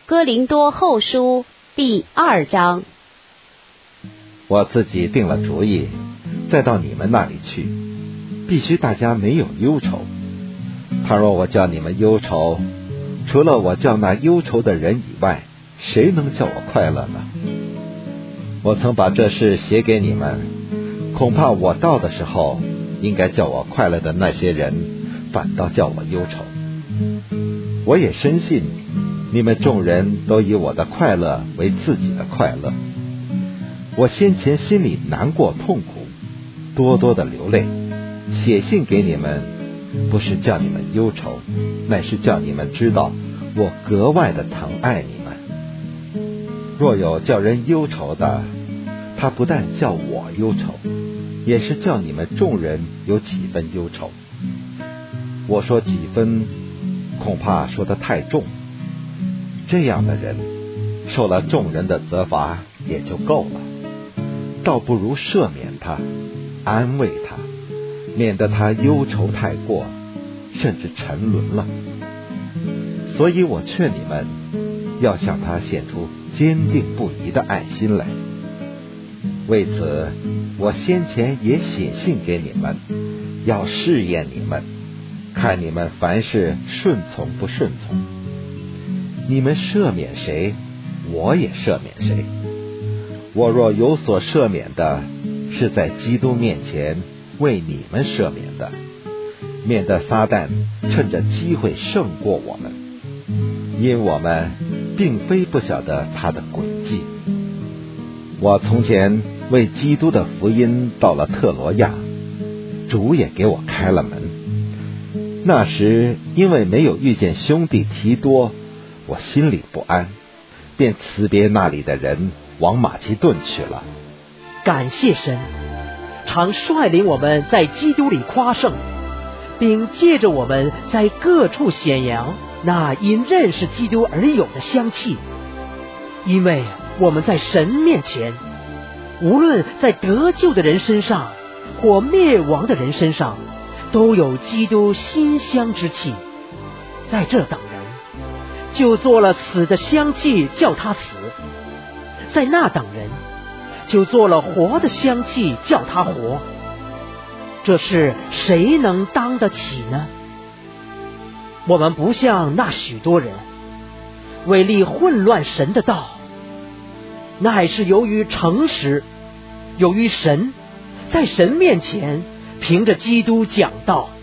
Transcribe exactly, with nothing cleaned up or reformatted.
哥林多后书第二章。 我自己定了主意，再到你们那里去，必须大家没有忧愁。倘若我叫你们忧愁，除了我叫那忧愁的人以外，谁能叫我快乐呢？我曾把这事写给你们，恐怕我到的时候，应该叫我快乐的那些人，反倒叫我忧愁。我也深信，你们众人都以我的快乐为自己的快乐。我先前心里难过痛苦，多多的流泪，写信给你们，不是叫你们忧愁，乃是叫你们知道我格外的疼爱你们。若有叫人忧愁的，他不但叫我忧愁，也是叫你们众人有几分忧愁。我说几分，恐怕说得太重。这样的人受了众人的责罚也就够了，倒不如赦免他，安慰他，免得他忧愁太过，甚至沉沦了。所以我劝你们要向他显出坚定不移的爱心来。为此，我先前也写信给你们，要试验你们，看你们凡事顺从不顺从。你们赦免谁，我也赦免谁。我若有所赦免的，是在基督面前为你们赦免的，免得撒旦趁着机会胜过我们，因我们并非不晓得他的诡计。我从前为基督的福音到了特罗亚，主也给我开了门。那时因为没有遇见兄弟提多，我心里不安，便辞别那里的人，往马其顿去了。 感谢神，常率领我们在基督里夸胜，并借着我们在各处显扬那因认识基督而有的香气。因为我们在神面前，无论在得救的人身上或灭亡的人身上，都有基督馨香之气。在这等人就做了死的香气，叫他死；在那等人就做了活的香气，叫他活。这事谁能当得起呢？我们不像那许多人为利混乱神的道，乃是由于诚实，由于神，在神面前凭着基督讲道。